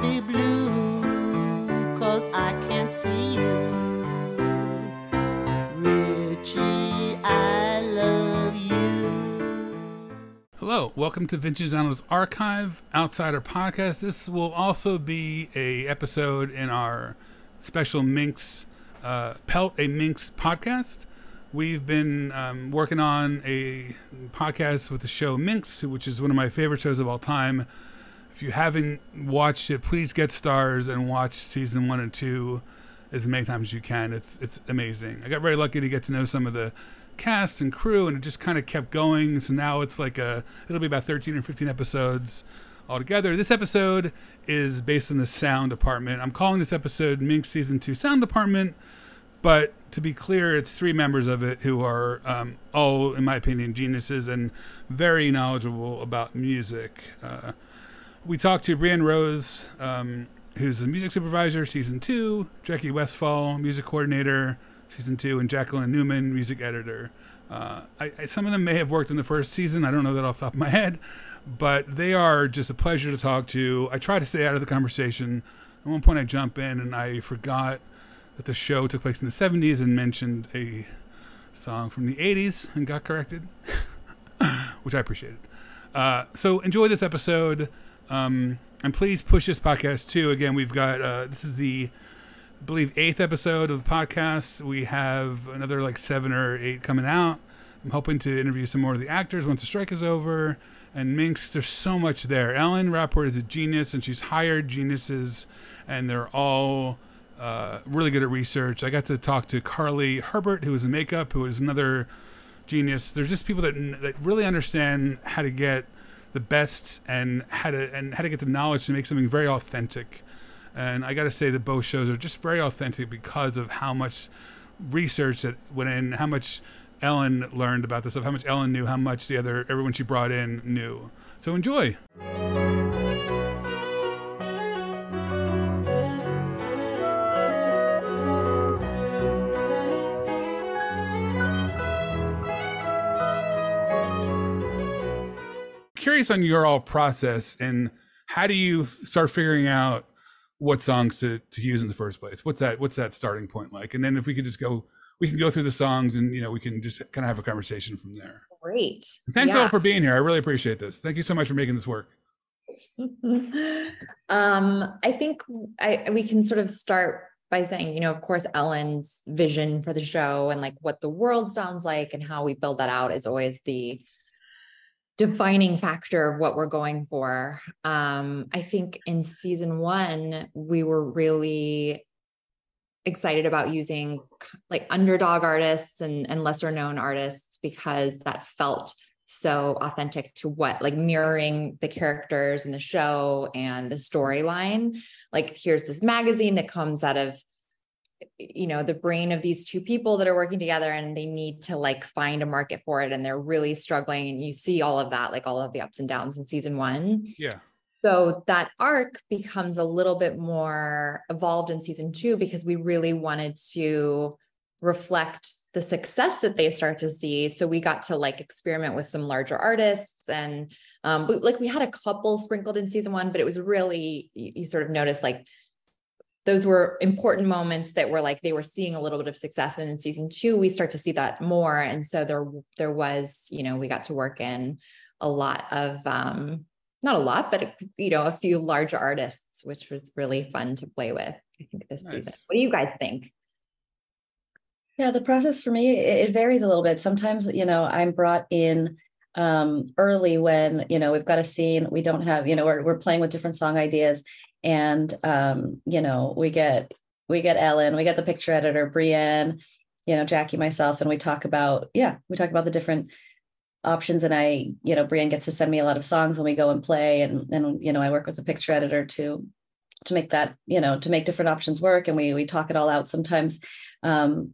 be blue, 'cause I can't see you. Richie, I love you. Hello, welcome to Vintage Zano's Archive Outsider Podcast. This will also be a episode in our special Minx Pelt a Minx podcast. We've been working on a podcast with the show Minx, which is one of my favorite shows of all time. If you haven't watched it, please get stars and watch season 1 and 2 as many times as you can. It's amazing. I got very lucky to get to know some of the cast and crew, and it just kind of kept going. So now it's like it'll be about 13 or 15 episodes altogether. This episode is based in the sound department. I'm calling this episode Minx Season 2 Sound Department, but to be clear, it's 3 members of it who are all, in my opinion, geniuses and very knowledgeable about music. We talked to Brienne Rose, who's the music supervisor, Season 2, Jackie Westfall, music coordinator, Season 2, and Jacqueline Newman, music editor. Some of them may have worked in the first season. I don't know that off the top of my head, but they are just a pleasure to talk to. I try to stay out of the conversation. At one point I jump in and I forgot that the show took place in the 70s and mentioned a song from the 80s and got corrected, which I appreciated. So enjoy this episode. And please push this podcast too. Again, we've got, this is the, I believe, 8th episode of the podcast. We have another like 7 or 8 coming out. I'm hoping to interview some more of the actors once the strike is over. And Minx, there's so much there. Ellen Rapport is a genius, and she's hired geniuses, and they're all really good at research. I got to talk to Carly Herbert, who was in makeup, who is another genius. There's just people that really understand how to get the best and how to get the knowledge to make something very authentic. And I got to say that both shows are just very authentic because of how much research that went in, how much Ellen learned about this stuff, how much Ellen knew, how much everyone she brought in knew. So enjoy. Curious on your all process, and how do you start figuring out what songs to use in the first place? What's that starting point like? And then if we could just we can go through the songs, and we can just kind of have a conversation from there. Great. Thanks all for being here. I really appreciate this. Thank you so much for making this work. I think we can sort of start by saying, of course, Ellen's vision for the show and like what the world sounds like and how we build that out is always the defining factor of what we're going for. I think in season 1, we were really excited about using like underdog artists and lesser known artists because that felt so authentic to what, like mirroring the characters in the show and the storyline. Like here's this magazine that comes out of the brain of these 2 people that are working together, and they need to like find a market for it, and they're really struggling, and you see all of that, like all of the ups and downs in season 1. Yeah. So that arc becomes a little bit more evolved in season 2 because we really wanted to reflect the success that they start to see. So we got to like experiment with some larger artists, and we had a couple sprinkled in season 1, but it was really, you sort of noticed like those were important moments that were like, they were seeing a little bit of success. And in season 2, we start to see that more. And so there was, we got to work in a lot of, not a lot, but a few large artists, which was really fun to play with, I think, this season. What do you guys think? Yeah, the process for me, it varies a little bit. Sometimes, I'm brought in early when, we've got a scene, we don't have, we're playing with different song ideas, and, we get Ellen, we get the picture editor, Brienne, Jackie, myself, and we talk about the different options. And Brienne gets to send me a lot of songs, and we go and play, and I work with the picture editor to make that, to make different options work. And we talk it all out. Sometimes, Ellen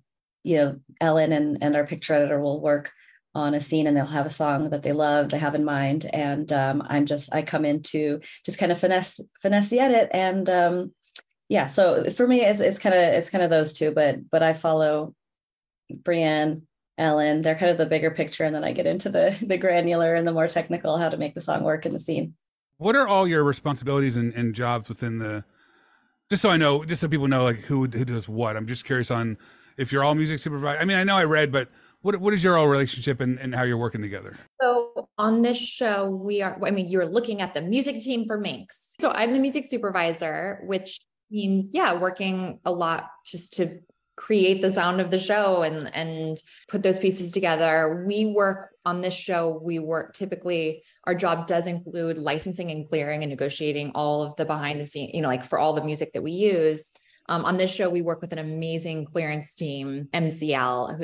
and our picture editor will work on a scene, and they'll have a song that they love, they have in mind. And I come in to just kind of finesse the edit. And so for me, it's kind of those 2, but I follow Brienne, Ellen, they're kind of the bigger picture. And then I get into the granular and the more technical, how to make the song work in the scene. What are all your responsibilities and jobs within the, just so I know, just so people know, like who does what? I'm just curious on if you're all music supervisor. I mean, I know I read, but what is your all relationship and how you're working together? So on this show, I mean, you're looking at the music team for Minx. So I'm the music supervisor, which means, yeah, working a lot just to create the sound of the show and put those pieces together. We work on this show. Typically, our job does include licensing and clearing and negotiating all of the behind the scenes, like for all the music that we use. On this show, we work with an amazing clearance team, MCL,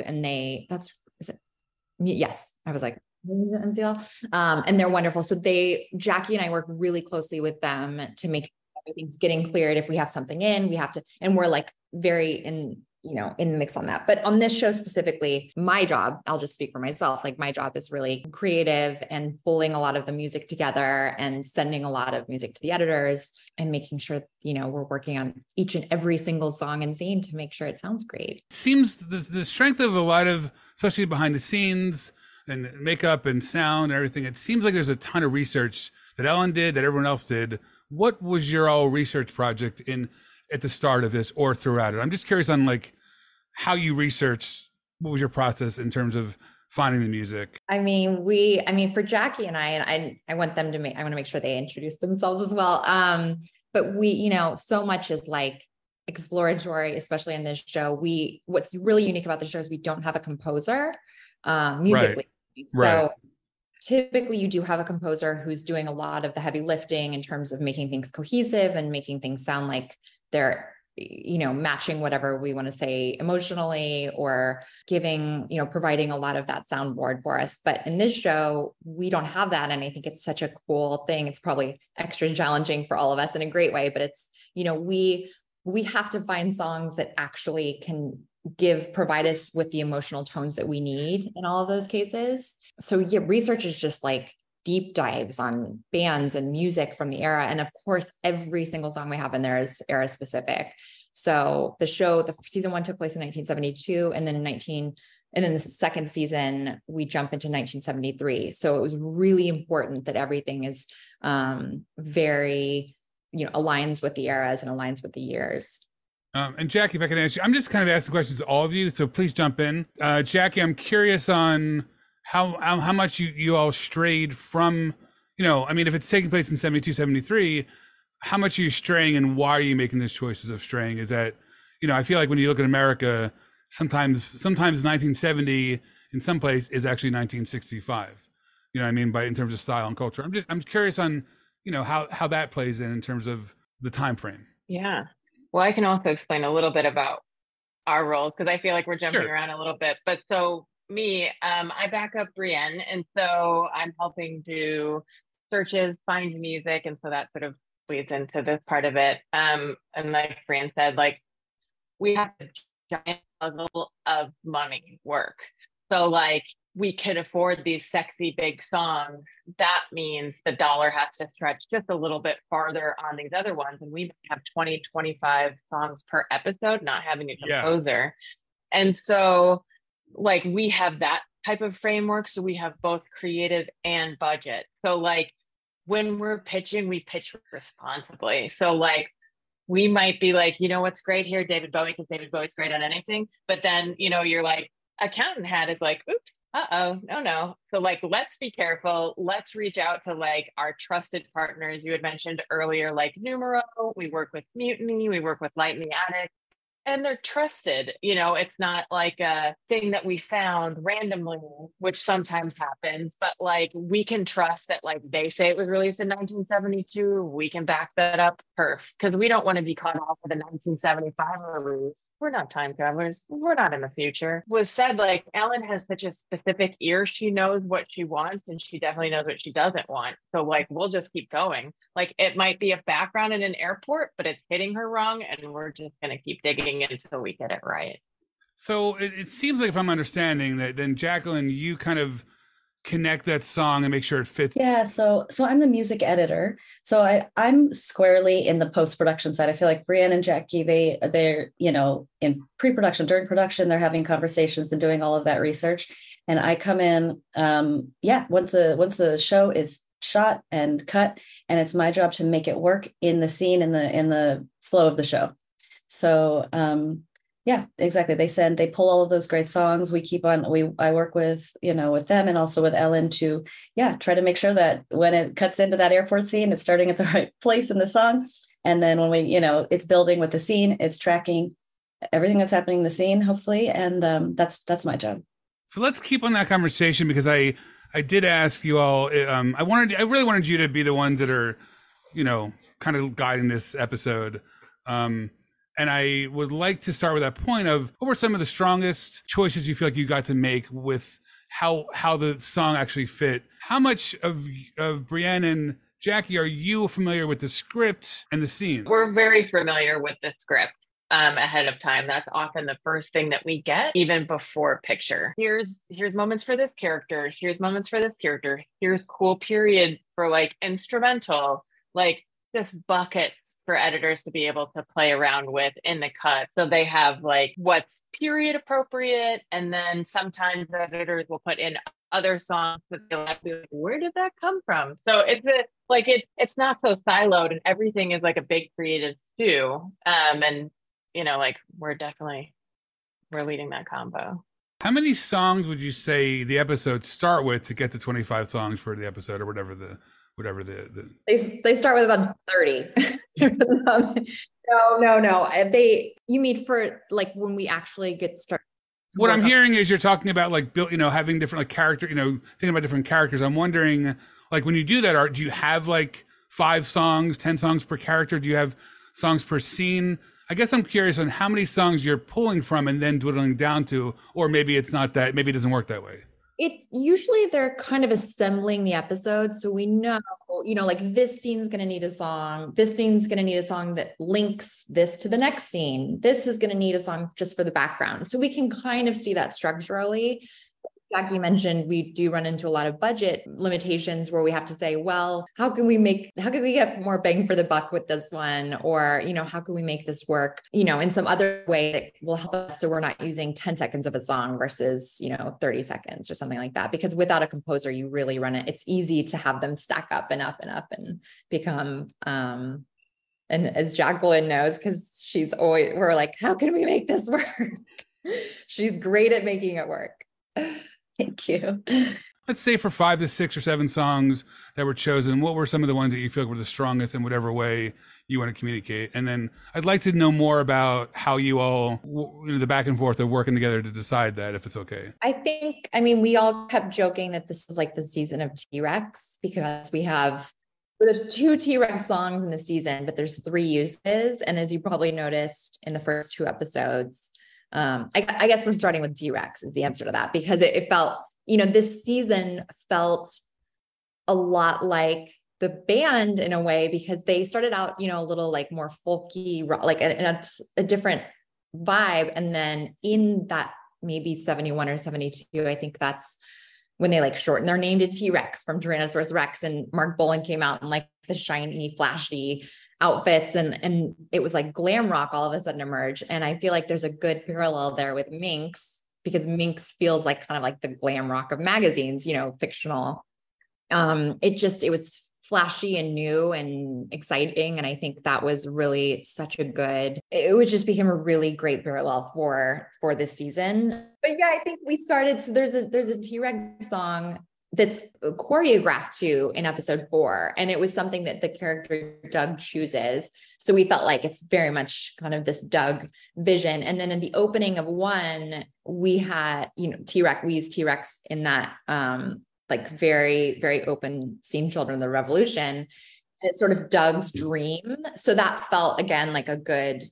is it? Yes. I was like, is it MCL? And they're wonderful. So Jackie and I work really closely with them to make sure everything's getting cleared. If we have something in, we have to, and we're like very in the mix on that. But on this show specifically, my job, I'll just speak for myself. Like my job is really creative and pulling a lot of the music together and sending a lot of music to the editors and making sure, we're working on each and every single song and scene to make sure it sounds great. Seems the strength of a lot of, especially behind the scenes and makeup and sound and everything, it seems like there's a ton of research that Ellen did, that everyone else did. What was your all research project at the start of this or throughout it? I'm just curious on like how you researched. What was your process in terms of finding the music? I mean, for Jackie and I want them to I want to make sure they introduce themselves as well. But so much is like exploratory, especially in this show. What's really unique about the show is we don't have a composer, musically. Right. So typically you do have a composer who's doing a lot of the heavy lifting in terms of making things cohesive and making things sound like they're, matching whatever we want to say emotionally, or giving, providing a lot of that soundboard for us. But in this show, we don't have that. And I think it's such a cool thing. It's probably extra challenging for all of us in a great way, but it's, we have to find songs that actually can provide us with the emotional tones that we need in all of those cases. So yeah, research is just like deep dives on bands and music from the era. And of course, every single song we have in there is era specific. So the season 1 took place in 1972, and then the second season, we jump into 1973. So it was really important that everything is very, aligns with the eras and aligns with the years. And Jackie, if I can ask you, I'm just kind of asking questions to all of you, so please jump in. Jackie, I'm curious on how much you all strayed from, if it's taking place in 72, 73, how much are you straying and why are you making these choices of straying? Is that, I feel like when you look at America, sometimes 1970 in some place is actually 1965, in terms of style and culture. I'm curious on, how that plays in terms of the time frame. Yeah. Well, I can also explain a little bit about our roles because I feel like we're jumping around a little bit. But so me, I back up Brienne, and so I'm helping do searches, find music, and so that sort of leads into this part of it. And like Brienne said, like we have a giant puzzle of money work. So like we could afford these sexy big songs. That means the dollar has to stretch just a little bit farther on these other ones. And we have 20, 25 songs per episode, not having a composer. Yeah. And so like we have that type of framework. So we have both creative and budget. So like when we're pitching, we pitch responsibly. So like we might be like, what's great here, David Bowie, because David Bowie's great on anything. But then, you're like, accountant hat is like, oops, no. So like, let's be careful. Let's reach out to like our trusted partners. You had mentioned earlier, like Numero, we work with Mutiny, we work with Light in the Attic, and they're trusted. It's not like a thing that we found randomly, which sometimes happens, but like we can trust that like they say it was released in 1972. We can back that up. Because we don't want to be caught off with a 1975 release. We're not time travelers. We're not in the future. Was said like Ellen has such a specific ear. She knows what she wants and she definitely knows what she doesn't want. So like, we'll just keep going. Like it might be a background in an airport, but it's hitting her wrong. And we're just going to keep digging until we get it right. So it seems like if I'm understanding that, then Jacqueline, you kind of connect that song and make sure it fits. Yeah. So I'm the music editor. So I'm squarely in the post-production side. I feel like Brienne and Jackie, they're, in pre-production, during production, they're having conversations and doing all of that research. And I come in, once the show is shot and cut, and it's my job to make it work in the scene, in the flow of the show. So yeah, exactly. They pull all of those great songs. I work with, with them and also with Ellen to, try to make sure that when it cuts into that airport scene, it's starting at the right place in the song. And then when we, it's building with the scene, it's tracking everything that's happening in the scene, hopefully. And that's my job. So let's keep on that conversation, because I did ask you all, I really wanted you to be the ones that are, kind of guiding this episode. And I would like to start with that point of, what were some of the strongest choices you feel like you got to make with how the song actually fit? How much of Brienne and Jackie are you familiar with the script and the scene? We're very familiar with the script ahead of time. That's often the first thing that we get, even before picture. Here's moments for this character. Here's moments for this character. Here's cool period for like instrumental, like just buckets for editors to be able to play around with in the cut. So they have like what's period appropriate. And then sometimes editors will put in other songs that they'll have to be like, where did that come from? So it's not so siloed, and everything is like a big creative stew. And we're leading that combo. How many songs would you say the episodes start with to get to 25 songs for the episode, or whatever the They start with about 30. No. You mean for like when we actually get started? What I'm hearing is you're talking about like having different like character, thinking about different characters. I'm wondering, like, when you do that art, do you have like 5 songs, 10 songs per character? Do you have songs per scene? I guess I'm curious on how many songs you're pulling from and then dwindling down to, or maybe it's not that, maybe it doesn't work that way. It's usually they're kind of assembling the episode. So we know, like this scene's going to need a song. This scene's going to need a song that links this to the next scene. This is going to need a song just for the background. So we can kind of see that structurally. Jackie mentioned we do run into a lot of budget limitations where we have to say, well, how can we get more bang for the buck with this one? Or, how can we make this work, in some other way that will help us, so we're not using 10 seconds of a song versus, 30 seconds or something like that. Because without a composer, you really run it. It's easy to have them stack up and up and up and become, and as Jacqueline knows, because we're like, how can we make this work? She's great at making it work. Thank you. Let's say for 5 to 6 or 7 songs that were chosen, what were some of the ones that you feel were the strongest in whatever way you want to communicate? And then I'd like to know more about how you all, the back and forth of working together to decide that, if it's okay. We all kept joking that this was like the season of T-Rex, because there's 2 T-Rex songs in the season, but there's 3 uses. And as you probably noticed in the first 2 episodes, I guess we're starting with T-Rex is the answer to that, because it felt, this season felt a lot like the band in a way, because they started out, a little like more folky, like a different vibe. And then in that maybe 71 or 72, I think that's when they like shortened their name to T-Rex from Tyrannosaurus Rex, and Mark Bolan came out in like the shiny, flashy outfits, and it was like glam rock all of a sudden emerged. And I feel like there's a good parallel there with Minx, because Minx feels like kind of like the glam rock of magazines, fictional. It was flashy and new and exciting. And I think that was really it would just become a really great parallel for this season. But yeah, I think we started, so there's a T-Rex song that's choreographed to in episode 4. And it was something that the character Doug chooses. So we felt like it's very much kind of this Doug vision. And then in the opening of 1, we had, T-Rex, we used T-Rex in that, like very, very open scene, Children of the Revolution. And it's sort of Doug's dream. So that felt again, like a good,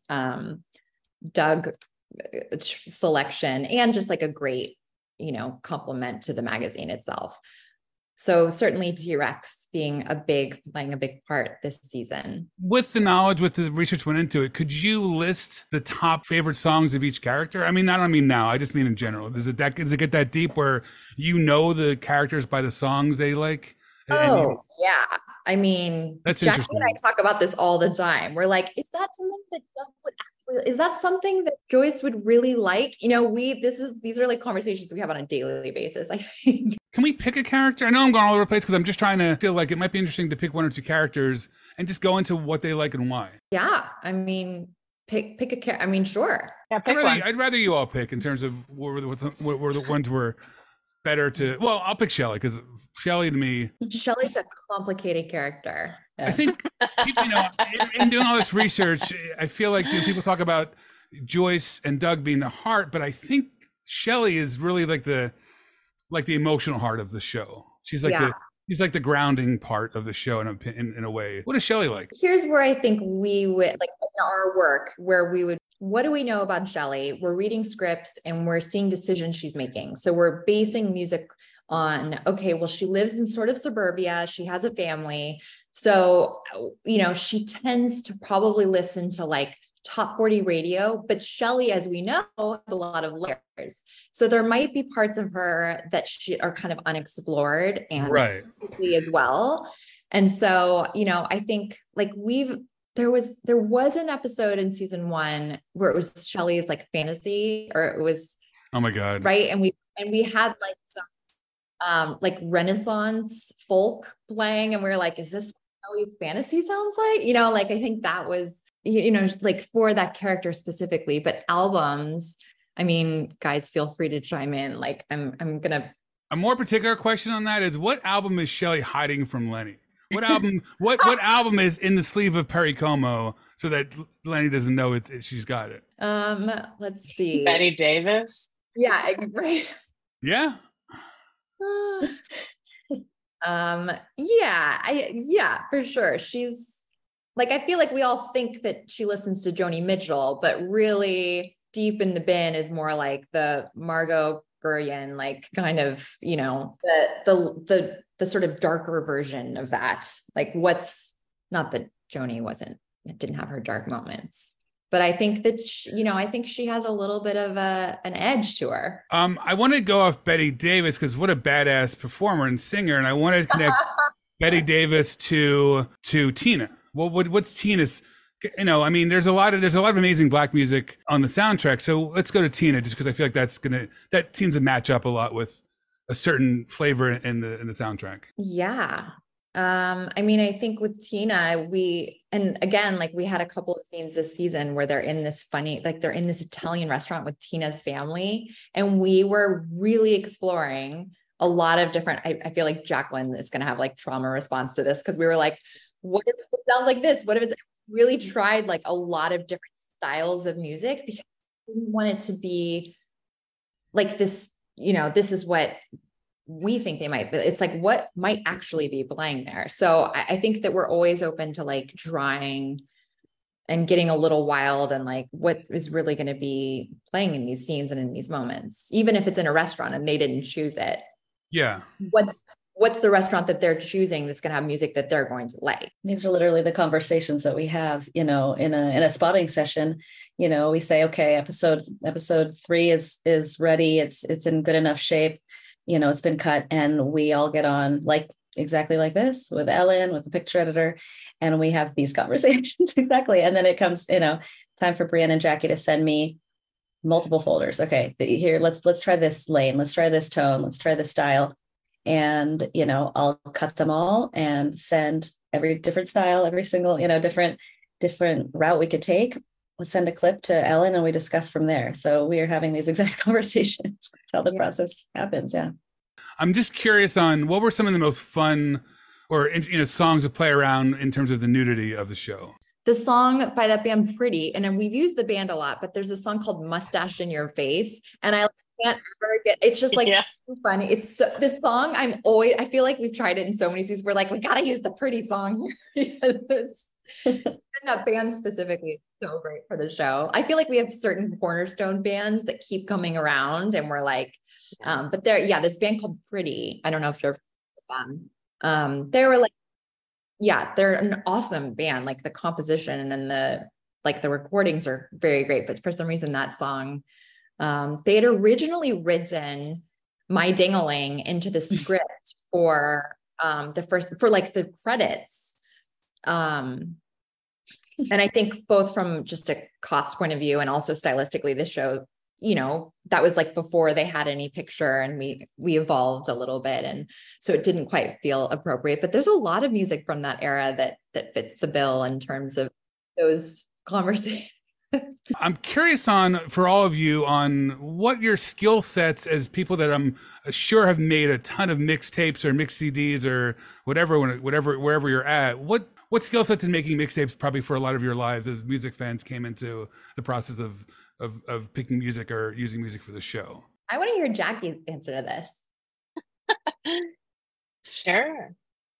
Doug selection, and just like a great, compliment to the magazine itself. So certainly T-Rex playing a big part this season. With the knowledge, with the research went into it, could you list the top favorite songs of each character? I don't mean now, I just mean in general. Does it get that deep where the characters by the songs they like? Yeah. That's Jackie interesting. and I talk about this all the time. We're like, is that something that Joyce would really like? These are like conversations we have on a daily basis, I think. Can we pick a character? I know I'm going all over the place because I'm just trying to feel like it might be interesting to pick one or two characters and just go into what they like and why. Yeah, I mean, pick a character. I mean, sure. Yeah, pick one. I'd rather you all pick in terms of what were the ones were better to. Well, I'll pick Shelley because Shelley to me. Shelley's a complicated character. I think, in doing all this research, I feel like people talk about Joyce and Doug being the heart, but I think Shelley is really like the emotional heart of the show. She's like she's like the grounding part of the show in a way. What is Shelley like? Here's where I think we would, like in our work, where we would, what do we know about Shelley? We're reading scripts and we're seeing decisions she's making. So we're basing music on, okay, well, she lives in sort of suburbia. She has a family. So, she tends to probably listen to like top 40 radio, but Shelley, as we know, has a lot of layers. So there might be parts of her that are kind of unexplored and right as well. And so, I think like there was an episode in season 1 where it was Shelley's like fantasy, or it was, oh my God. Right. And we had like some like Renaissance folk playing, and we were like, is this what Shelley's fantasy sounds like? I think that was, like for that character specifically. But albums, I mean, guys, feel free to chime in. Like a more particular question on that is, what album is Shelley hiding from Lenny? What album? what album is in the sleeve of Perry Como so that Lenny doesn't know she's got it? Let's see. Betty Davis. Yeah, right. Yeah. Yeah, for sure. She's like, I feel like we all think that she listens to Joni Mitchell, but really deep in the bin is more like the Margot Guryan, like kind of, the sort of darker version of that. Like not that Joni didn't have her dark moments, but I think that, I think she has a little bit of an edge to her. I want to go off Betty Davis because what a badass performer and singer. And I wanted to connect Betty Davis to Tina. What's Tina's, I mean, there's a lot of amazing Black music on the soundtrack. So let's go to Tina just because I feel like that seems to match up a lot with a certain flavor in the soundtrack. Yeah. I mean, I think with Tina, and again, like we had a couple of scenes this season where they're in this Italian restaurant with Tina's family. And we were really exploring a lot of different, I feel like Jacqueline is going to have like trauma response to this. Cause we were like, what if it sounds like this? What if it's really tried like a lot of different styles of music, because we want it to be like this, this is what we think they might, but it's like what might actually be playing there. So I think that we're always open to like trying and getting a little wild and like what is really going to be playing in these scenes and in these moments, even if it's in a restaurant and they didn't choose it. Yeah. What's the restaurant that they're choosing that's going to have music that they're going to like? These are literally the conversations that we have, in a spotting session. We say, okay, episode 3 is ready. It's in good enough shape. It's been cut, and we all get on like exactly like this with Ellen, with the picture editor, and we have these conversations exactly. And then it comes, time for Brienne and Jackie to send me multiple folders. Okay, here, let's try this lane. Let's try this tone. Let's try this style. And, I'll cut them all and send every different style, every single, different route we could take. We'll send a clip to Ellen and we discuss from there. So we are having these exact conversations. That's how the process happens. Yeah. I'm just curious on what were some of the most fun or, songs to play around in terms of the nudity of the show? The song by that band Pretty, and we've used the band a lot, but there's a song called Mustache in Your Face. And I can't ever it's just like so funny. It's this song. I feel like we've tried it in so many seasons. We're like, we got to use the Pretty song here. And that band specifically is so great for the show. I feel like we have certain cornerstone bands that keep coming around and we're like, but this band called Pretty. I don't know if you're they were like, they're an awesome band. Like the composition and the recordings are very great, but for some reason that song, they had originally written My Ding-a-ling into the script for the credits. And I think both from just a cost point of view and also stylistically, this show you know, that was like before they had any picture, and we evolved a little bit. And so it didn't quite feel appropriate, but there's a lot of music from that era that fits the bill in terms of those conversations. I'm curious for all of you on what your skill sets as people that I'm sure have made a ton of mixtapes or mix CDs or whatever, wherever you're at. What skill sets in making mixtapes probably for a lot of your lives as music fans came into the process of picking music or using music for the show? I want to hear Jacquie's answer to this. Sure.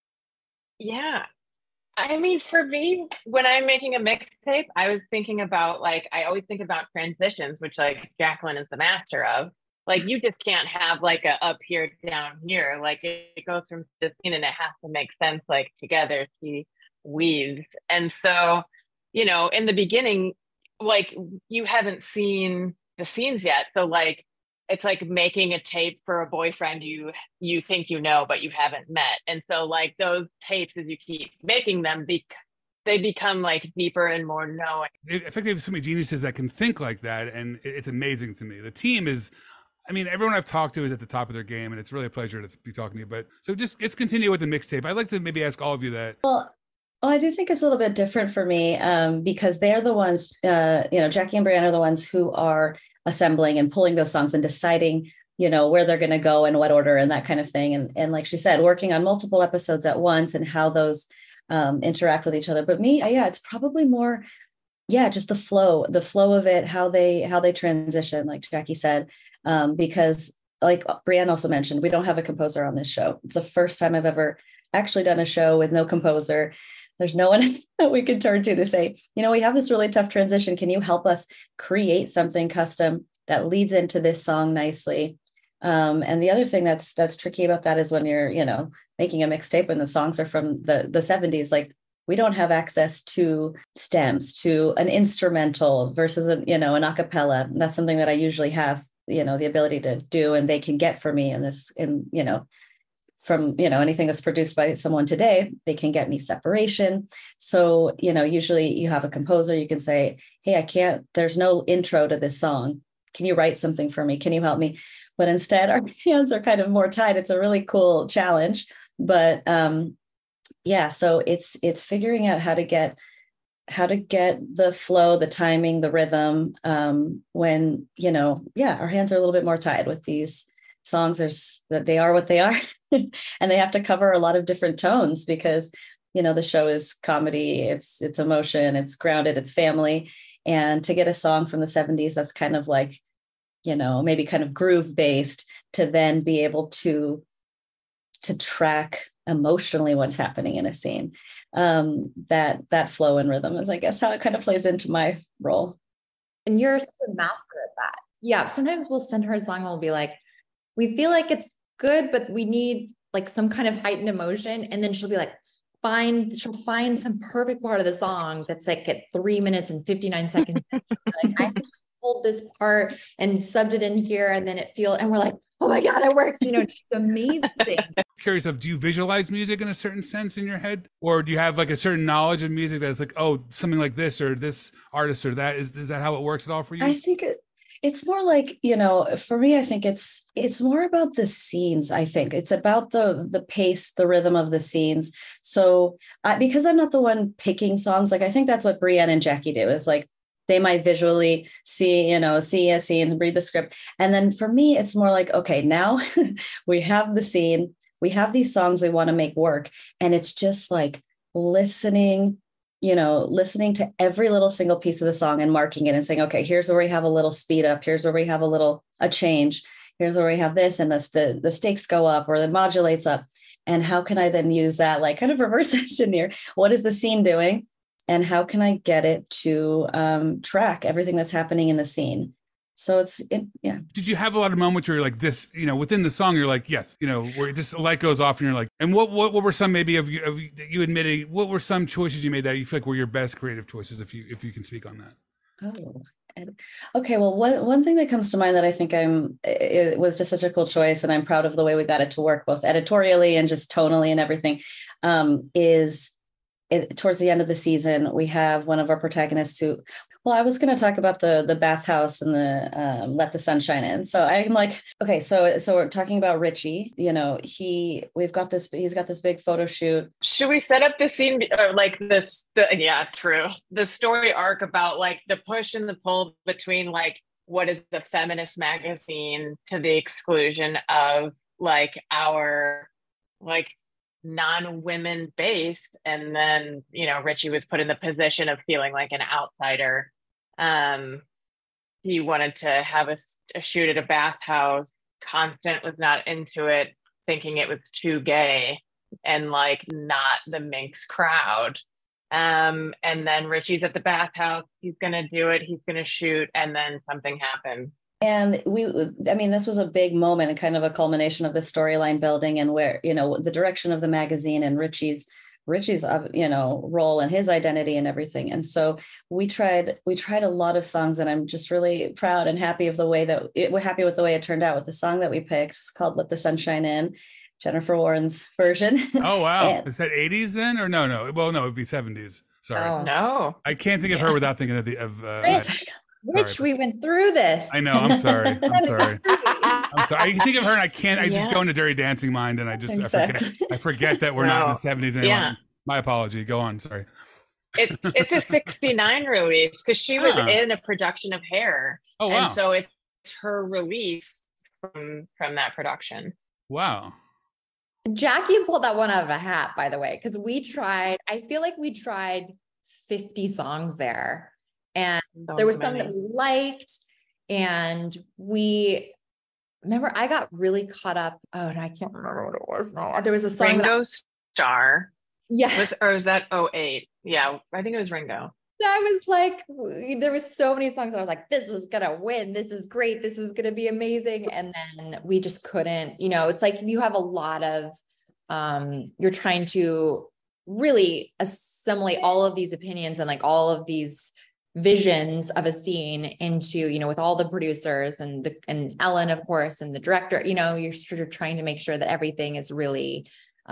Yeah. I mean, for me, when I'm making a mixtape, I was thinking about, like, I always think about transitions, which like Jacqueline is the master of. Like, you just can't have like a up here, down here. Like, it goes from the scene and it has to make sense, like together she weaves. And so, you know, in the beginning, like, you haven't seen the scenes yet. So like, it's like making a tape for a boyfriend you think you know, but you haven't met. And so like those tapes, as you keep making them, they become like deeper and more knowing. I think they have so many geniuses that can think like that, and it's amazing to me. The team is, I mean, everyone I've talked to is at the top of their game, and it's really a pleasure to be talking to you. But so let's continue with the mixtape. I'd like to maybe ask all of you that. Well, I do think it's a little bit different for me because they're the ones, Jackie and Brianne are the ones who are assembling and pulling those songs and deciding, where they're going to go and what order and that kind of thing. And like she said, working on multiple episodes at once and how those interact with each other. But me, it's probably more, just the flow of it, how they transition, like Jackie said, because like Brianne also mentioned, we don't have a composer on this show. It's the first time I've ever actually done a show with no composer. There's no one that we could turn to say, we have this really tough transition. Can you help us create something custom that leads into this song nicely? And the other thing that's tricky about that is when you're, making a mixtape and the songs are from the 70s, like we don't have access to stems, to an instrumental versus an acapella. And that's something that I usually have, the ability to do, and they can get for me from anything that's produced by someone today, they can get me separation. So, usually you have a composer, you can say, hey, there's no intro to this song. Can you write something for me? Can you help me? But instead our hands are kind of more tied. It's a really cool challenge. But so it's figuring out how to get the flow, the timing, the rhythm, when, our hands are a little bit more tied with these songs. That they are what they are. And they have to cover a lot of different tones because, the show is comedy, it's emotion, it's grounded, it's family. And to get a song from the 70s, that's kind of like, maybe kind of groove based, to then be able to track emotionally what's happening in a scene. That flow and rhythm is, I guess, how it kind of plays into my role. And you're such a master at that. Yeah. Sometimes we'll send her a song and we'll be like, we feel like it's good, but we need like some kind of heightened emotion. And then she'll be like, she'll find some perfect part of the song that's like at 3 minutes and 59 seconds. Like, I pulled this part and subbed it in here, and then and we're like, oh my God, it works. She's amazing. Curious do you visualize music in a certain sense in your head? Or do you have like a certain knowledge of music that's like, oh, something like this or this artist or that? Is that how it works at all for you? I think it's more like, for me, I think it's more about the scenes. I think it's about the pace, the rhythm of the scenes. So because I'm not the one picking songs, like I think that's what Brianne and Jackie do, is like, they might visually see a scene, read the script. And then for me, it's more like, okay, now we have the scene, we have these songs we want to make work. And it's just like listening to every little single piece of the song and marking it and saying, okay, here's where we have a little speed up. Here's where we have a change. Here's where we have this, and this, the stakes go up or the modulates up. And how can I then use that, like kind of reverse engineer? What is the scene doing? And how can I get it to track everything that's happening in the scene? So Did you have a lot of moments where you're like this, within the song, you're like, yes, where just a light goes off and you're like, and what were some maybe of you admitted, what were some choices you made that you feel like were your best creative choices, if you can speak on that? Oh, okay. Well, one thing that comes to mind that I think it was just such a cool choice, and I'm proud of the way we got it to work both editorially and just tonally and everything, is towards the end of the season, we have one of our protagonists who, well, I was going to talk about the bathhouse and the Let the Sun Shine In. So I'm like, okay, so we're talking about Richie. You know, he's got this big photo shoot. Should we set up the scene like this? Yeah, true. The story arc about like the push and the pull between like what is the feminist magazine to the exclusion of like our like non-women based, and then Richie was put in the position of feeling like an outsider. He wanted to have a shoot at a bathhouse. Constant was not into it, thinking it was too gay and like not the Minx crowd. And then Richie's at the bathhouse, he's gonna do it, he's gonna shoot, and then something happened. And this was a big moment and kind of a culmination of the storyline building, and where, the direction of the magazine and Richie's, role and his identity and everything. And so we tried a lot of songs, and I'm just really proud and happy with the way it turned out with the song that we picked. It's called Let the Sun Shine In, Jennifer Warren's version. Oh, wow. Is that 80s then? Or no? Well, no, it would be 70s. Sorry. Oh, no. I can't think of her without thinking of Rich, we went through this. I know. I'm sorry. I'm sorry. I can think of her, and I can't. I just go into Dirty Dancing mind, and I forget that we're not in the 70s anymore. Yeah. My apology. Go on. Sorry. It's a 69 release because she was in a production of Hair. Oh, wow. And so it's her release from that production. Wow. Jackie pulled that one out of a hat, by the way, because I feel like we tried 50 songs there. And there was some that we liked, and I got really caught up. Oh, and I can't remember what it was now. There was a song Ringo Starr. Yeah. Or is that 08? Yeah, I think it was Ringo. I was like, there was so many songs that I was like, this is going to win. This is great. This is going to be amazing. And then we just couldn't, it's like you have a lot of, you're trying to really assimilate all of these opinions and like all of these visions of a scene into, with all the producers and Ellen, of course, and the director, you're sort of trying to make sure that everything is really,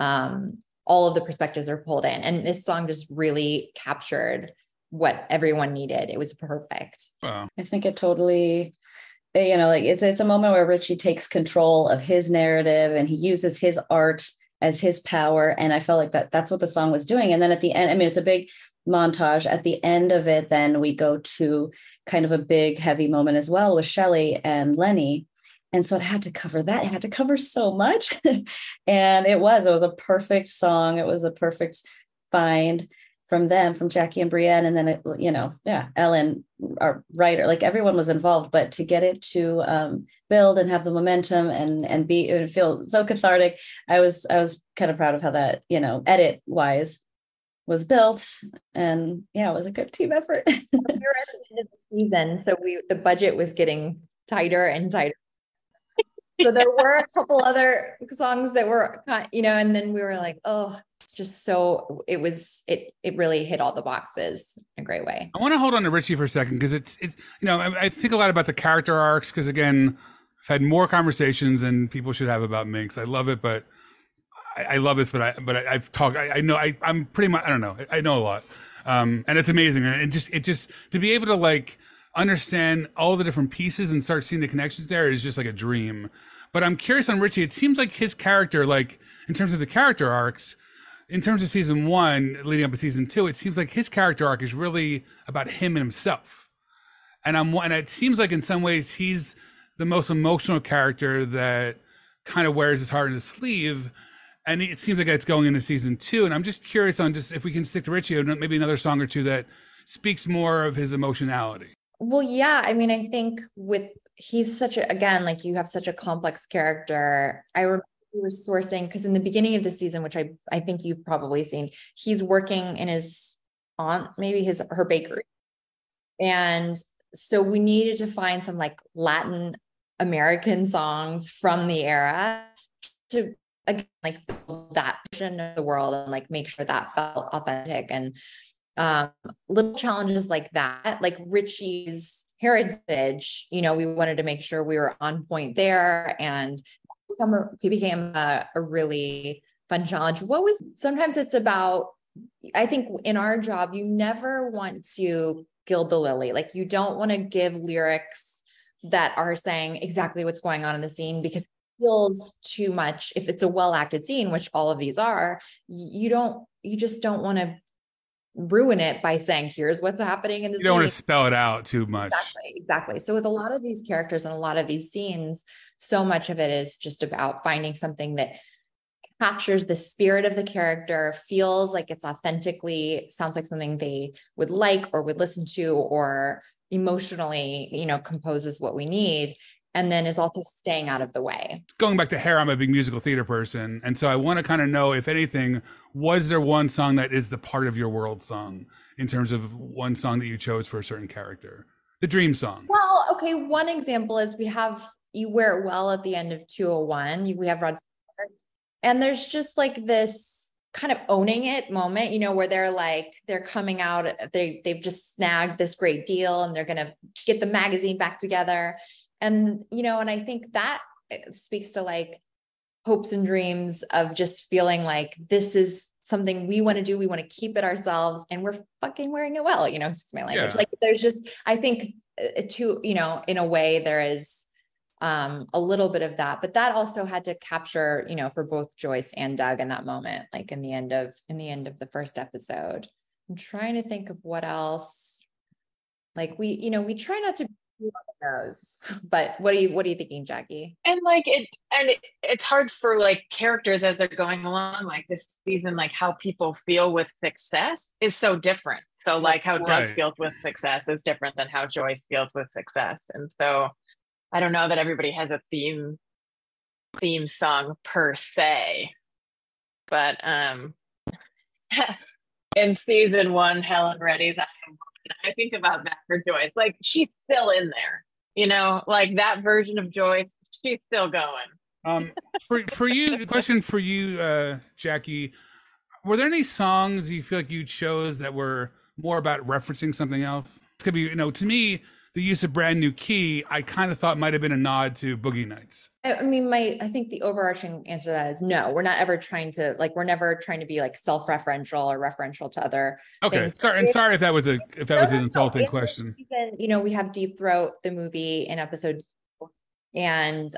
all of the perspectives are pulled in. And this song just really captured what everyone needed. It was perfect. Wow. I think it totally, it's a moment where Richie takes control of his narrative, and he uses his art as his power. And I felt like that's what the song was doing. And then at the end, it's a big montage. At the end of it, then we go to kind of a big heavy moment as well with Shelley and Lenny. And so it had to cover that. It had to cover so much. And it was a perfect song. It was a perfect find from Jackie and Brienne. And then Ellen, our writer, like everyone was involved, but to get it to build and have the momentum and feel so cathartic. I was kind of proud of how that, edit wise was built. And it was a good team effort. We were at the end of the season, so the budget was getting tighter and tighter. So there were a couple other songs that were, and then we were like, oh, it's just so, it really hit all the boxes in a great way. I want to hold on to Richie for a second, because it's I think a lot about the character arcs, because again, I've had more conversations than people should have about Minx. I love it, but I love this, but I've talked, I know, I'm pretty much, I don't know, I know a lot. And it's amazing. And it just to be able to like understand all the different pieces and start seeing the connections there is just like a dream. But I'm curious on Richie. It seems like his character, like in terms of the character arcs, in terms of season 1 leading up to season 2, it seems like his character arc is really about him and himself. And it seems like in some ways he's the most emotional character that kind of wears his heart in his sleeve. And it seems like it's going into season 2. And I'm just curious on just if we can stick to Richie, maybe another song or two that speaks more of his emotionality. Well, yeah. I mean, I think he's like you have such a complex character. I remember we were sourcing, because in the beginning of the season, which I think you've probably seen, he's working in his aunt, maybe her bakery. And so we needed to find some like Latin American songs from the era to, again, like build that vision of the world and like make sure that felt authentic. And little challenges like that, like Richie's heritage, we wanted to make sure we were on point there, and it became a really fun challenge. Sometimes it's about I think in our job, you never want to gild the lily. Like you don't want to give lyrics that are saying exactly what's going on in the scene, because it feels too much. If it's a well-acted scene, which all of these are, you just don't want to ruin it by saying, here's what's happening in the You scene. don't want to spell it out too much. Exactly. So with a lot of these characters and a lot of these scenes, so much of it is just about finding something that captures the spirit of the character, feels like it's authentically, sounds like something they would like or would listen to, or emotionally, composes what we need, and then is also staying out of the way. Going back to Hair, I'm a big musical theater person, and so I want to kind of know, if anything, was there one song that is the part of your world song, in terms of one song that you chose for a certain character? The dream song. Well, okay, one example is we have You Wear It Well at the end of 201. We have Rod Stewart, and there's just like this kind of owning it moment, where they're coming out, they've just snagged this great deal and they're going to get the magazine back together. And, and I think that speaks to like hopes and dreams of just feeling like this is something we want to do. We want to keep it ourselves, and we're fucking wearing it well, excuse my language. Yeah. Like there's just, I think in a way there is a little bit of that, but that also had to capture, for both Joyce and Doug in that moment, like in the end of the first episode. I'm trying to think of what else, like we try not to those, but what are you thinking, Jackie? And it's hard for like characters as they're going along like this season, like how people feel with success is so different. So like how Doug feels with success is different than how Joyce feels with success. And so I don't know that everybody has a theme song per se, but in season 1, Helen Reddy's I think about that for Joyce. Like she's still in there, like that version of Joyce, she's still going. For you, the question for you, Jackie, were there any songs you feel like you chose that were more about referencing something else? It could be, to me, the use of Brand New Key, I kind of thought might have been a nod to Boogie Nights. I mean, I think the overarching answer to that is no. We're not ever trying to be like self-referential or referential to other things. Sorry if that was an insulting question. Season, we have Deep Throat, the movie, in episode 2, and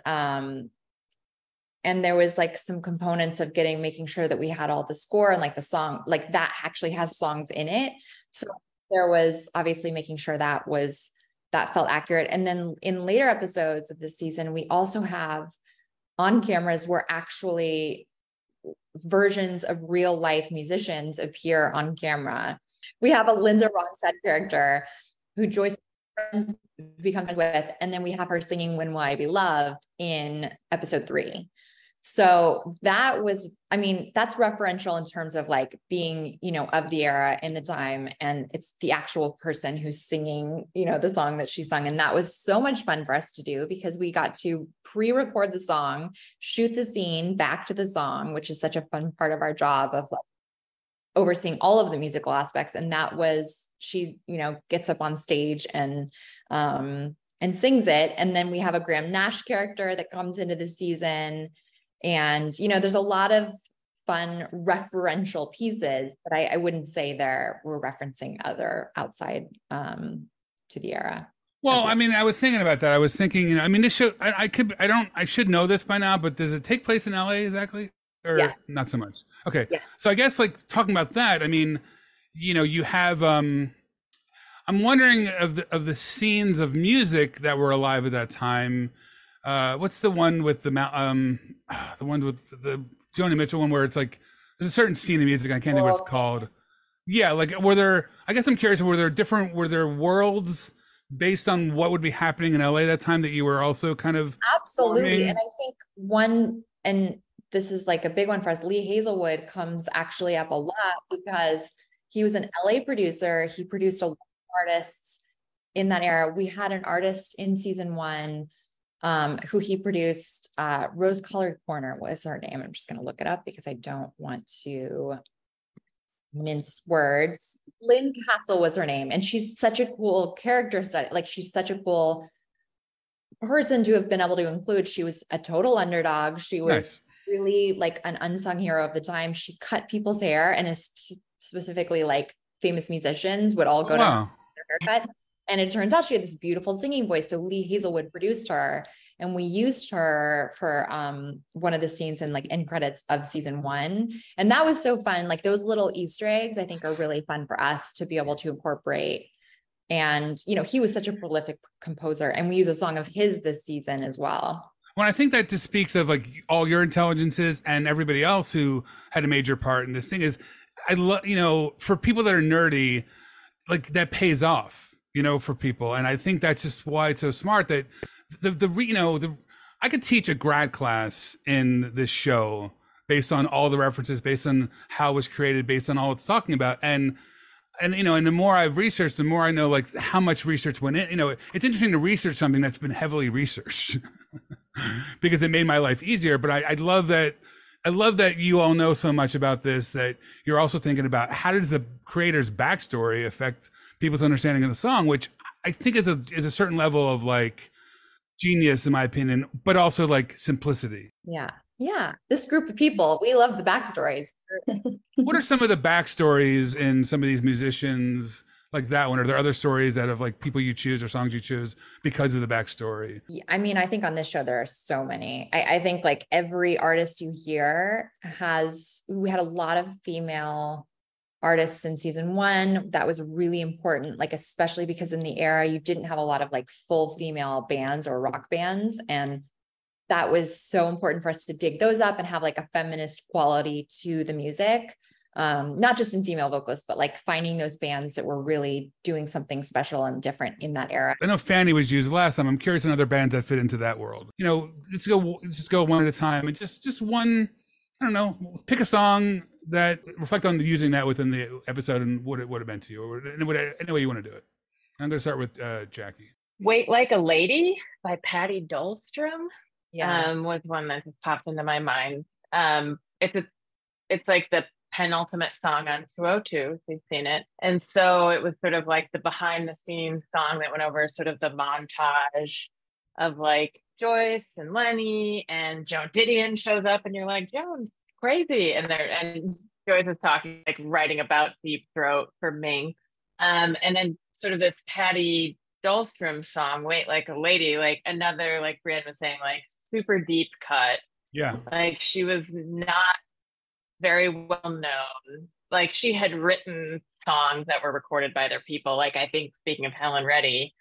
there was like some components of making sure that we had all the score and like the song, like that actually has songs in it. So there was obviously making sure that felt accurate. And then in later episodes of this season, we also have on cameras where actually versions of real life musicians appear on camera. We have a Linda Ronstadt character who Joyce becomes friends with, and then we have her singing When Will I Be Loved in episode 3. So that was, that's referential in terms of like being, of the era in the time. And it's the actual person who's singing, the song that she sung. And that was so much fun for us to do, because we got to pre-record the song, shoot the scene back to the song, which is such a fun part of our job of like overseeing all of the musical aspects. And that was, she, gets up on stage and sings it. And then we have a Graham Nash character that comes into the season. And, there's a lot of fun referential pieces, but I wouldn't say we're referencing other outside to the era. Well, I was thinking about that. I was thinking, this show, I should know this by now, but does it take place in LA exactly? Or not so much? Okay. Yeah. So I guess like talking about that, you have, I'm wondering of the scenes of music that were alive at that time. What's the one with the one with the Joni Mitchell one where it's like there's a certain scene of music, I can't think what it's called. Yeah, like I guess I'm curious, were there worlds based on what would be happening in LA that time that you were also kind of absolutely forming? And I think one, and this is like a big one for us, Lee Hazelwood comes actually up a lot because he was an LA producer. He produced a lot of artists in that era. We had an artist in season 1 who he produced, Rose Colored Corner was her name. I'm just going to look it up because I don't want to mince words. Lynn Castle was her name. And she's such a cool character study. Like she's such a cool person to have been able to include. She was a total underdog. She was really like an unsung hero of the time. She cut people's hair, and specifically like famous musicians would all go to their haircut. And it turns out she had this beautiful singing voice. So Lee Hazelwood produced her, and we used her for one of the scenes in like end credits of season 1. And that was so fun. Like those little Easter eggs, I think are really fun for us to be able to incorporate. And, you know, he was such a prolific composer, and we use a song of his this season as well. Well, I think that just speaks of like all your intelligences and everybody else who had a major part in this thing is I love, you know, for people that are nerdy, like that pays off. You know, for people. And I think that's just why it's so smart that I could teach a grad class in this show based on all the references, based on how it was created, based on all it's talking about. And you know, and the more I've researched, the more I know like how much research went in. You know, it's interesting to research something that's been heavily researched because it made my life easier. But I love that. I love that you all know so much about this, that you're also thinking about how does the creator's backstory affect people's understanding of the song, which I think is a certain level of like genius in my opinion, but also like simplicity. Yeah. Yeah. This group of people, we love the backstories. What are some of the backstories in some of these musicians like that one? Are there other stories out of like people you choose or songs you choose because of the backstory? Yeah, I mean, I think on this show, there are so many. I think like every artist you hear we had a lot of female artists in season 1. That was really important, like, especially because in the era, you didn't have a lot of like full female bands or rock bands. And that was so important for us to dig those up and have like a feminist quality to the music. Not just in female vocals, but like finding those bands that were really doing something special and different in that era. I know Fanny was used last time. I'm curious on other bands that fit into that world. You know, let's go one at a time and just one, I don't know, pick a song that reflect on using that within the episode and what it meant to you, or any way you want to do it. I'm going to start with Jackie. Wait Like a Lady by Patty Dahlstrom. Yeah. Was one that just popped into my mind. It's like the penultimate song on 202, if you've seen it. And so it was sort of like the behind the scenes song that went over sort of the montage of like Joyce and Lenny, and Joan Didion shows up and you're like, Joan's crazy. And Joyce is talking, like writing about Deep Throat for Minx. And then sort of this Patty Dahlstrom song, Wait Like a Lady, like another, like Brienne was saying, like super deep cut. Yeah. Like she was not very well known. Like she had written songs that were recorded by other people. Like I think, speaking of Helen Reddy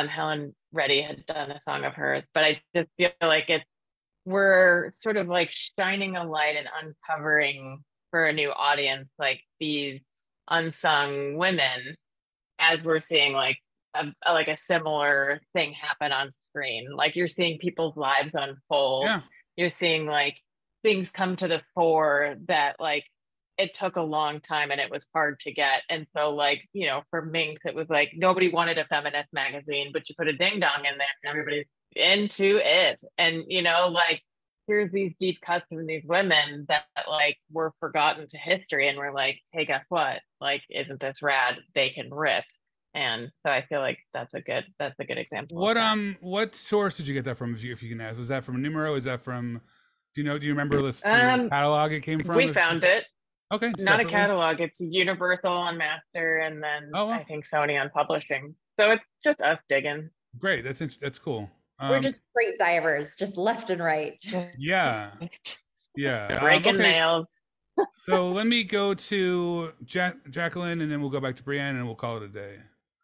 had done a song of hers, but I just feel like we're sort of like shining a light and uncovering for a new audience, like these unsung women, as we're seeing like a similar thing happen on screen. Like you're seeing people's lives unfold. Yeah. You're seeing like things come to the fore that like it took a long time and it was hard to get. And so like, you know, for Minx, it was like nobody wanted a feminist magazine, but you put a ding dong in there and everybody's into it. And, you know, like here's these deep cuts from these women that like were forgotten to history. And we're like, hey, guess what? Like, isn't this rad? They can rip. And so I feel like that's a good example. What source did you get that from? If you can ask, was that from Numero? Is that from, do you remember the catalog it came from? We found it. Okay. Not separately? a catalog. It's Universal on master, and then wow. I think Sony on publishing. So it's just us digging. Great. That's cool. We're just great divers, just left and right. Yeah. Yeah. Breaking nails. So let me go to Jacqueline, and then we'll go back to Brienne, and we'll call it a day.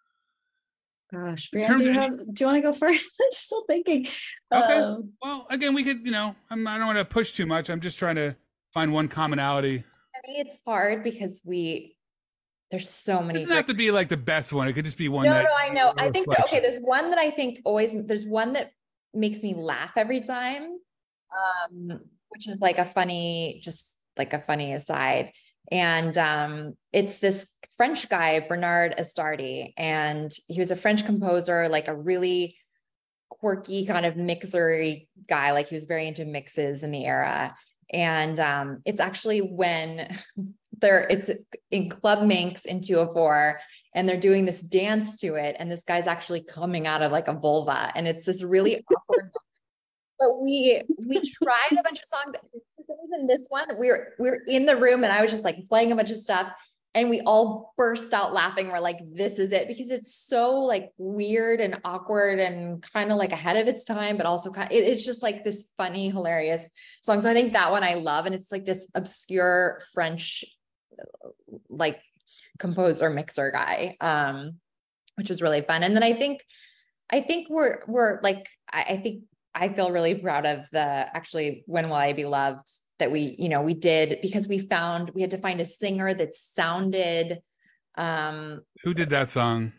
Gosh, Brienne, do you want to go first? I'm still thinking. Okay. Well, again, we could, I don't want to push too much. I'm just trying to find one commonality. I mean, it's hard because there's so many. It doesn't have to be like the best one. It could just be one. No, I know. I think there's one that I think there's one that makes me laugh every time, which is like a funny aside. And it's this French guy, Bernard Astardi, and he was a French composer, like a really quirky kind of mixery guy. Like he was very into mixes in the era. And it's actually when it's in Club Minx in 204, and they're doing this dance to it, and this guy's actually coming out of like a vulva, and it's this really awkward moment. But we tried a bunch of songs. For some reason, this one, we were in the room, and I was just like playing a bunch of stuff, And we all burst out laughing. We're like, this is it, because it's so like weird and awkward and kind of like ahead of its time, but also it's just like this funny, hilarious song. So I think that one I love. And it's like this obscure French, like composer mixer guy, which was really fun. And then I think we're like, I think I feel really proud of actually When Will I Be Loved that we did, because we had to find a singer that sounded, who did that song?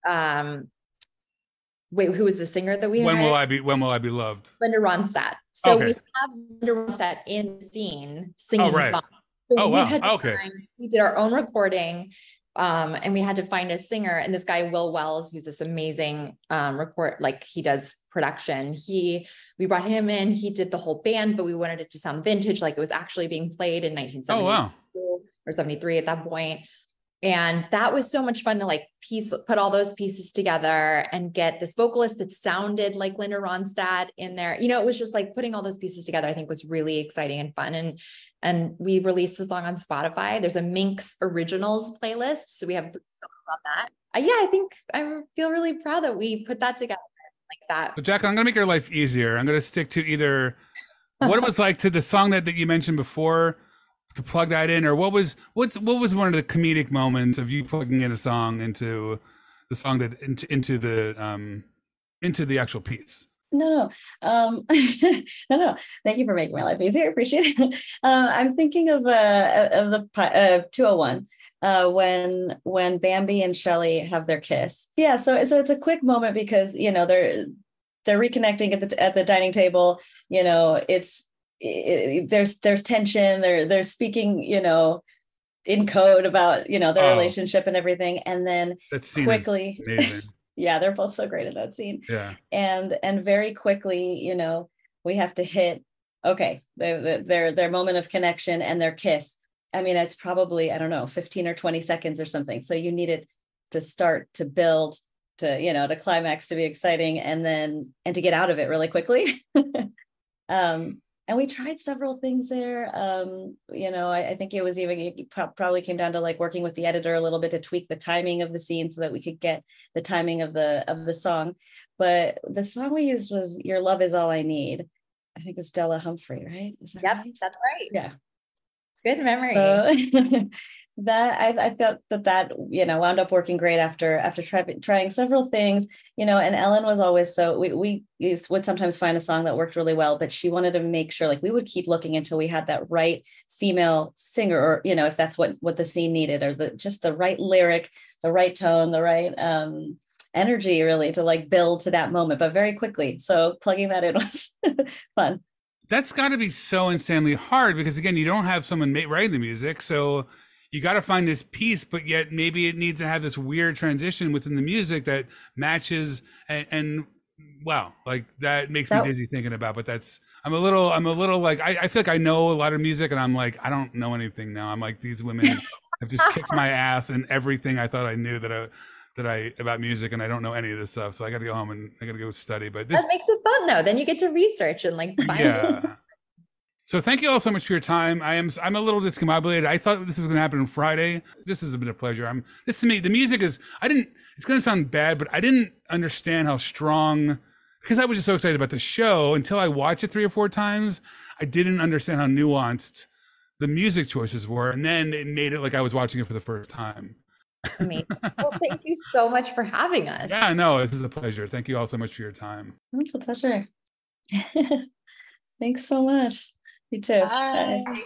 Wait, who was the singer that we had? When Will I Be Loved? Linda Ronstadt. So we have Linda Ronstadt in the scene singing the song. So we did our own recording. And we had to find a singer, and this guy, Will Wells, who's this amazing, he does production. We brought him in, he did the whole band, but we wanted it to sound vintage. Like it was actually being played in 1972 or 73 at that point. And that was so much fun to like put all those pieces together and get this vocalist that sounded like Linda Ronstadt in there. You know, it was just like putting all those pieces together, I think was really exciting and fun. And we released the song on Spotify. There's a Minx Originals playlist. So we have songs on that. I think I feel really proud that we put that together like that. So Jacqueline, I'm going to make your life easier. I'm going to stick to either what it was like to the song that you mentioned before, to plug that in, or what was one of the comedic moments of you plugging in a song into the song that into the actual piece? No. No. Thank you for making my life easier. I appreciate it. I'm thinking of the 201 when Bambi and Shelley have their kiss. Yeah. So it's a quick moment because they're reconnecting at the dining table. There's tension. They're speaking in code about their relationship and everything, and then that scene quickly. Is amazing. Yeah, they're both so great at that scene. Yeah. And very quickly, we have to hit, their moment of connection and their kiss. I mean, it's probably, I don't know, 15 or 20 seconds or something. So you need it to start to build to climax, to be exciting, and to get out of it really quickly. And we tried several things there. I think it probably came down to like working with the editor a little bit to tweak the timing of the scene so that we could get the timing of the song. But the song we used was "Your Love Is All I Need." I think it's Della Humphrey, right? Is that right? That's right. Yeah. Good memory. That I thought that wound up working great after trying several things, and Ellen was always so we would sometimes find a song that worked really well, but she wanted to make sure like we would keep looking until we had that right female singer, or if that's what the scene needed, or just the right lyric, the right tone, the right energy really to like build to that moment, but very quickly. So plugging that in was fun. That's got to be so insanely hard because, again, you don't have someone writing the music. So you got to find this piece, but yet maybe it needs to have this weird transition within the music that matches. And wow, like that makes me dizzy thinking about, but I'm a little like, I feel like I know a lot of music and I'm like, I don't know anything now. I'm like, these women have just kicked my ass in everything I thought I knew about music, and I don't know any of this stuff, so I got to go home and I got to go study. But this that makes it fun though. Then you get to research and like find yeah. So thank you all so much for your time. I'm a little discombobulated. I thought this was going to happen on Friday. This has been a pleasure. This to me, the music is. It's going to sound bad, but I didn't understand how strong, because I was just so excited about the show until I watched it 3 or 4 times. I didn't understand how nuanced the music choices were, and then it made it like I was watching it for the first time. Amazing. Well, thank you so much for having us. Yeah, no, this is a pleasure. Thank you all so much for your time. It's a pleasure. Thanks so much. You too. Bye. Bye.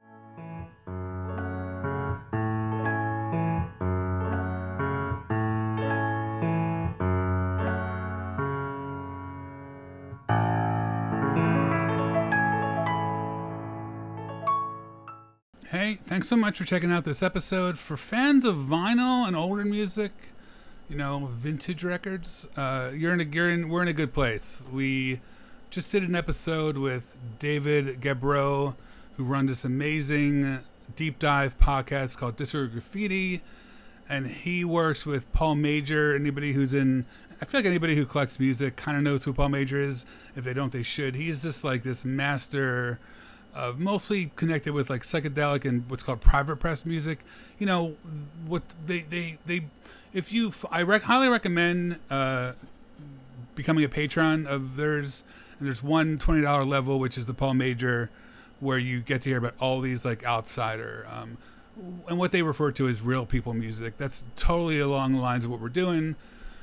Hey, thanks so much for checking out this episode. For fans of vinyl and older music, vintage records, we're in a good place. We just did an episode with David Gebrow, who runs this amazing deep dive podcast called Disco Graffiti, and he works with Paul Major. I feel like anybody who collects music kind of knows who Paul Major is. If they don't, they should. He's just like this master mostly connected with like psychedelic and what's called private press music. You know, what they if you, highly recommend becoming a patron of theirs. And there's one $20 level, which is the Paul Major, where you get to hear about all these like outsider and what they refer to as real people music. That's totally along the lines of what we're doing.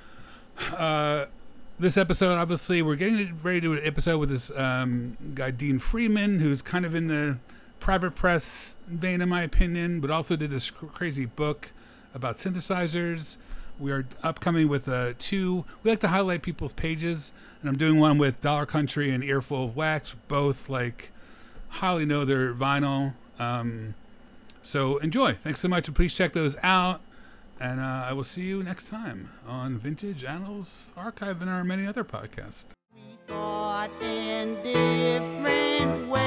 This episode, obviously, we're getting ready to do an episode with this guy, Dean Freeman, who's kind of in the private press vein, in my opinion, but also did this crazy book about synthesizers. We are upcoming with we like to highlight people's pages, and I'm doing one with Dollar Country and Earful of Wax, both like highly know their vinyl. So enjoy. Thanks so much, and please check those out. And I will see you next time on Vintage Annals Archive and our many other podcasts. We thought in different ways.